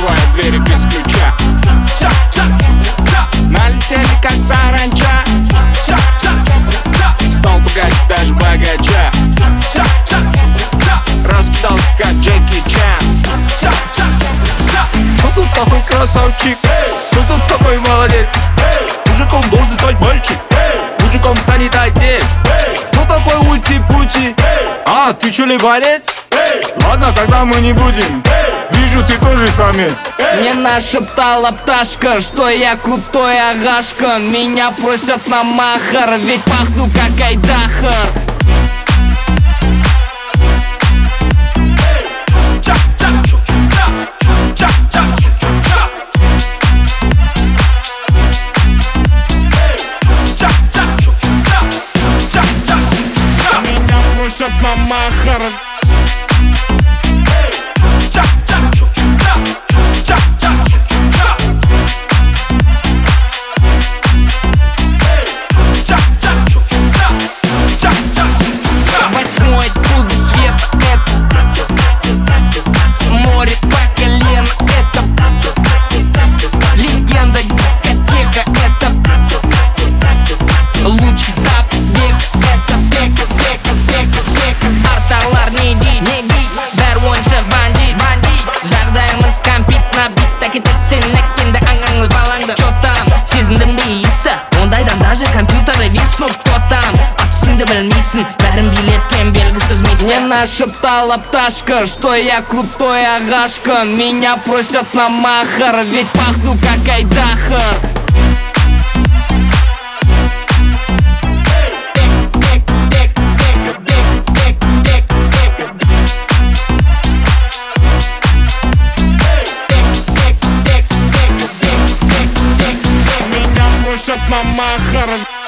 открываю двери без ключа. Налетели как саранча. Стал богач даже богача. Раскидался как Джеки Чан. Кто тут такой красавчик? Кто тут такой молодец? Мужиком должен стать мальчик, мужиком станет отец. Кто такой ути-пути? А, ты чё ли борец? Ладно, тогда мы не будем. Вижу, ты тоже самец. Мне нашептала пташка, что я крутой агашка. Меня просят на махар, ведь пахну как айдахар. Меня просят на махар. Восьмой чудо света, это море по колено, это легенда дискотека, это лучший забег, это бека. Арталар не дить, бәр ойыншық бандит. Жағдайымыз компит набит, так сенекенді аңаңыз балаңды. Чё там, сезіндің бе иісті? Ондайдан даже компьютеры виснут. Кто там, атысыңды білмейсің, бәрін билеткен белгісіз миссия. Мне нашептала пташка, что я крутой агашка. Меня просят на махар, ведь пахну как айдахар. Меня просят на махар.